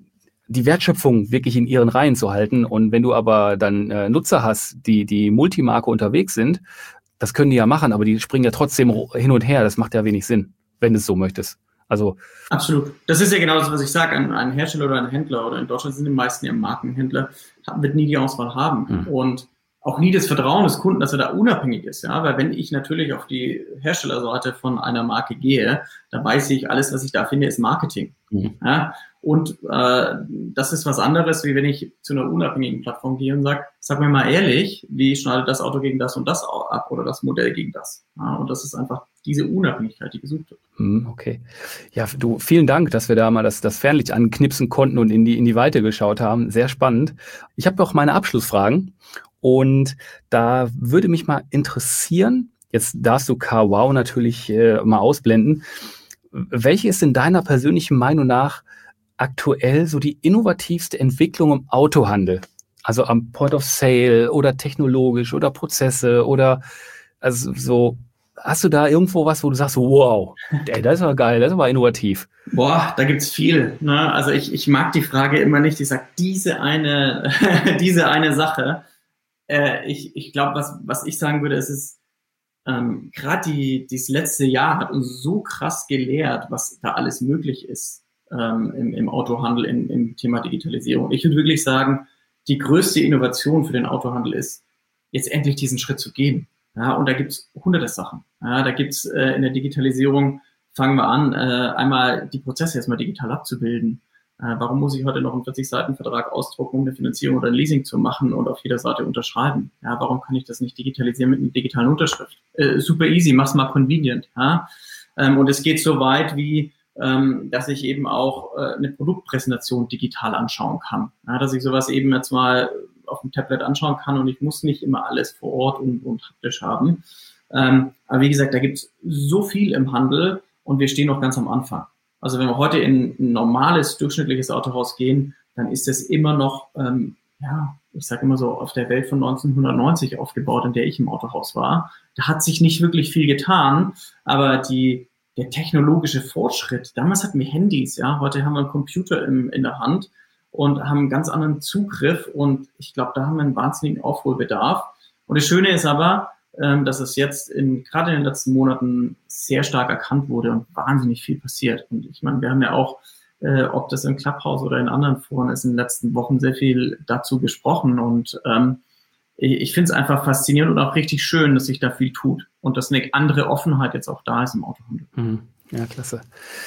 die Wertschöpfung wirklich in ihren Reihen zu halten. Und wenn du aber dann äh, Nutzer hast, die die Multimarke unterwegs sind, das können die ja machen, aber die springen ja trotzdem hin und her. Das macht ja wenig Sinn, wenn du es so möchtest. Also absolut. Das ist ja genau das, was ich sage. Ein, ein Hersteller oder ein Händler, oder in Deutschland sind die meisten ja Markenhändler, wird nie die Auswahl haben. Mhm. Und auch nie das Vertrauen des Kunden, dass er da unabhängig ist. Ja, weil wenn ich natürlich auf die Herstellerseite von einer Marke gehe, dann weiß ich, alles, was ich da finde, ist Marketing. Mhm. Ja, und äh, das ist was anderes, wie wenn ich zu einer unabhängigen Plattform gehe und sage, sag mir mal ehrlich, wie schneidet das Auto gegen das und das ab oder das Modell gegen das? Ja, und das ist einfach diese Unabhängigkeit, die gesucht wird. Mhm, okay. Ja, du, vielen Dank, dass wir da mal das, das Fernlicht anknipsen konnten und in die, in die Weite geschaut haben. Sehr spannend. Ich habe noch meine Abschlussfragen. Und da würde mich mal interessieren, jetzt darfst du CarWow natürlich äh, mal ausblenden, welche ist in deiner persönlichen Meinung nach aktuell so die innovativste Entwicklung im Autohandel? Also am Point of Sale oder technologisch oder Prozesse oder also so, hast du da irgendwo was, wo du sagst, wow, ey, das ist aber geil, das ist aber innovativ? Boah, da gibt's viel. Ne? Also ich, ich mag die Frage immer nicht, ich sage diese eine, diese eine Sache. Äh, ich ich glaube, was, was ich sagen würde, ist, ist ähm, gerade die, dieses letzte Jahr hat uns so krass gelehrt, was da alles möglich ist ähm, im, im Autohandel, im, im Thema Digitalisierung. Ich würde wirklich sagen, die größte Innovation für den Autohandel ist, jetzt endlich diesen Schritt zu gehen. Ja, und da gibt's hunderte Sachen. Ja, da gibt's äh, in der Digitalisierung, fangen wir an, äh, einmal die Prozesse erstmal digital abzubilden. Äh, warum muss ich heute noch einen vierzig-Seiten-Vertrag ausdrucken, um eine Finanzierung oder ein Leasing zu machen und auf jeder Seite unterschreiben? Ja, warum kann ich das nicht digitalisieren mit einer digitalen Unterschrift? Äh, super easy, mach's mal convenient. Ja? Ähm, und es geht so weit wie, ähm, dass ich eben auch äh, eine Produktpräsentation digital anschauen kann. Ja, dass ich sowas eben jetzt mal auf dem Tablet anschauen kann und ich muss nicht immer alles vor Ort und, und haptisch haben. Ähm, aber wie gesagt, da gibt's so viel im Handel und wir stehen noch ganz am Anfang. Also wenn wir heute in ein normales, durchschnittliches Autohaus gehen, dann ist es immer noch, ähm, ja, ich sage immer so, auf der Welt von neunzehnhundertneunzig aufgebaut, in der ich im Autohaus war. Da hat sich nicht wirklich viel getan, aber die, der technologische Fortschritt, damals hatten wir Handys, ja, heute haben wir einen Computer im, in der Hand und haben einen ganz anderen Zugriff und ich glaube, da haben wir einen wahnsinnigen Aufholbedarf. Und das Schöne ist aber, dass es jetzt in, gerade in den letzten Monaten sehr stark erkannt wurde und wahnsinnig viel passiert. Und ich meine, wir haben ja auch, äh, ob das im Clubhouse oder in anderen Foren ist, in den letzten Wochen sehr viel dazu gesprochen. Und ähm, ich, ich finde es einfach faszinierend und auch richtig schön, dass sich da viel tut und dass eine andere Offenheit jetzt auch da ist im Autohandel. Mhm. Ja, klasse.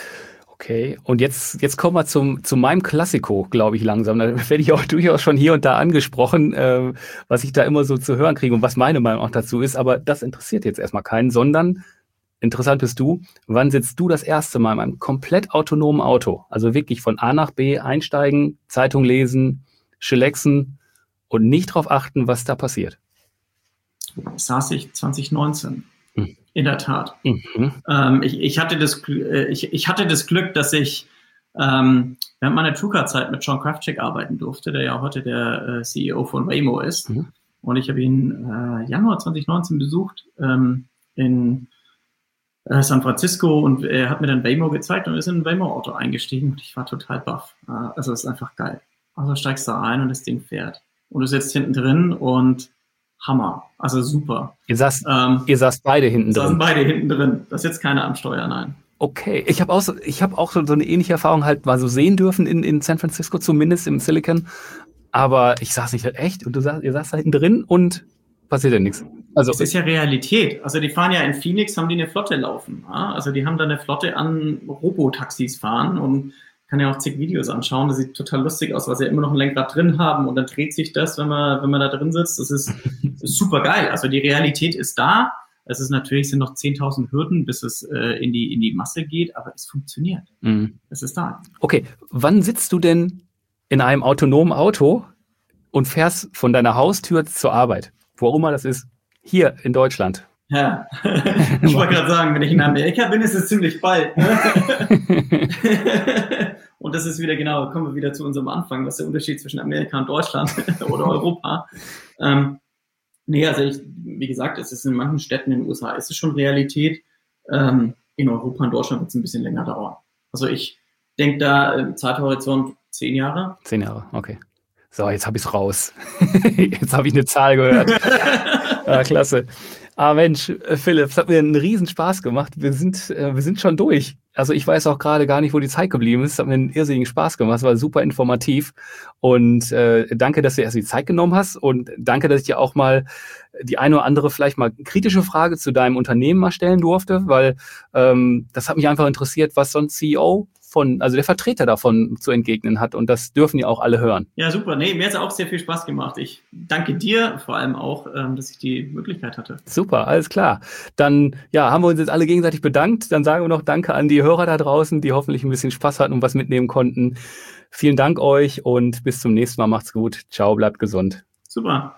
Okay, und jetzt, jetzt kommen wir zum, zu meinem Klassiko, glaube ich, langsam. Da werde ich auch durchaus schon hier und da angesprochen, äh, was ich da immer so zu hören kriege und was meine Meinung auch dazu ist. Aber das interessiert jetzt erstmal keinen, sondern interessant bist du, wann sitzt du das erste Mal in einem komplett autonomen Auto? Also wirklich von A nach B einsteigen, Zeitung lesen, chillaxen und nicht darauf achten, was da passiert. Das saß ich zwanzig neunzehn. Hm. In der Tat. Mhm. Ähm, ich, ich, hatte das, ich, ich hatte das Glück, dass ich ähm, während meiner TrueCar-Zeit mit John Krafcik arbeiten durfte, der ja heute der äh, C E O von Waymo ist. Mhm. Und ich habe ihn äh, Januar zwanzig neunzehn besucht ähm, in äh, San Francisco und er hat mir dann Waymo gezeigt und ist in ein Waymo-Auto eingestiegen und ich war total baff. Äh, also das ist einfach geil. Also steigst da ein und das Ding fährt. Und du sitzt hinten drin und Hammer, also super. Ihr saßt, ähm, ihr saßt beide hinten drin? Wir saßen beide hinten drin. Da ist jetzt keiner am Steuer, nein. Okay, ich habe auch, so, ich hab auch so, so eine ähnliche Erfahrung halt mal so sehen dürfen in, in San Francisco, zumindest im Silicon. Aber ich saß nicht echt und du saß, ihr saßt da hinten drin und passiert ja nichts. Also es ist ja Realität. Also die fahren ja in Phoenix, haben die eine Flotte laufen. Ja? Also die haben da eine Flotte an Robotaxis fahren und kann ja auch zig Videos anschauen. Das sieht total lustig aus, weil sie ja immer noch ein Lenkrad drin haben und dann dreht sich das, wenn man, wenn man da drin sitzt. Das ist, das ist super geil. Also die Realität ist da. Es ist natürlich, sind noch zehntausend Hürden, bis es äh, in die, in die Masse geht, aber es funktioniert. Mhm. Es ist da. Okay. Wann sitzt du denn in einem autonomen Auto und fährst von deiner Haustür zur Arbeit? Wo auch immer das ist. Hier in Deutschland. Ja, ich wollte gerade sagen, wenn ich in Amerika bin, ist es ziemlich bald. Ne? Und das ist wieder genau, kommen wir wieder zu unserem Anfang, was ist der Unterschied zwischen Amerika und Deutschland oder Europa. Ähm, nee, also ich, wie gesagt, es ist in manchen Städten in den U S A, ist es schon Realität. Ähm, in Europa und Deutschland wird es ein bisschen länger dauern. Also ich denke da im Zeithorizont zehn Jahre. Zehn Jahre, okay. So, jetzt habe ich es raus. Jetzt habe ich eine Zahl gehört. Ja, klasse. Ah Mensch, Philipp, es hat mir einen riesen Spaß gemacht. Wir sind, äh, wir sind schon durch. Also ich weiß auch gerade gar nicht, wo die Zeit geblieben ist. Es hat mir einen irrsinnigen Spaß gemacht. Es war super informativ. Und äh, danke, dass du erst die Zeit genommen hast. Und danke, dass ich dir auch mal die eine oder andere vielleicht mal kritische Frage zu deinem Unternehmen mal stellen durfte, weil ähm, das hat mich einfach interessiert, was so ein C E O von, also der Vertreter davon zu entgegnen hat. Und das dürfen ja auch alle hören. Ja, super. Nee, mir hat es auch sehr viel Spaß gemacht. Ich danke dir vor allem auch, ähm, dass ich die Möglichkeit hatte. Super, alles klar. Dann ja, haben wir uns jetzt alle gegenseitig bedankt. Dann sagen wir noch Danke an die Hörer da draußen, die hoffentlich ein bisschen Spaß hatten und was mitnehmen konnten. Vielen Dank euch und bis zum nächsten Mal. Macht's gut. Ciao, bleibt gesund. Super.